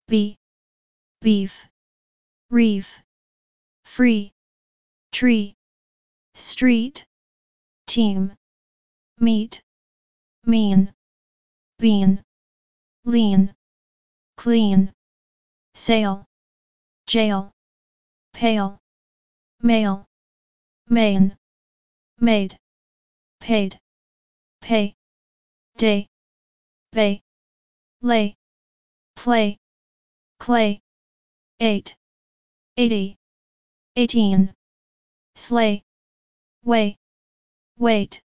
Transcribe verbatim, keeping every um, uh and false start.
bee, beef, reef, free, tree, street, team, meet, mean, bean, lean, clean, sail, jail, pale, male, main, made, paid, pay, day, bay, lay, play, clay, eight, eighty, eighteen, slay, way, wait,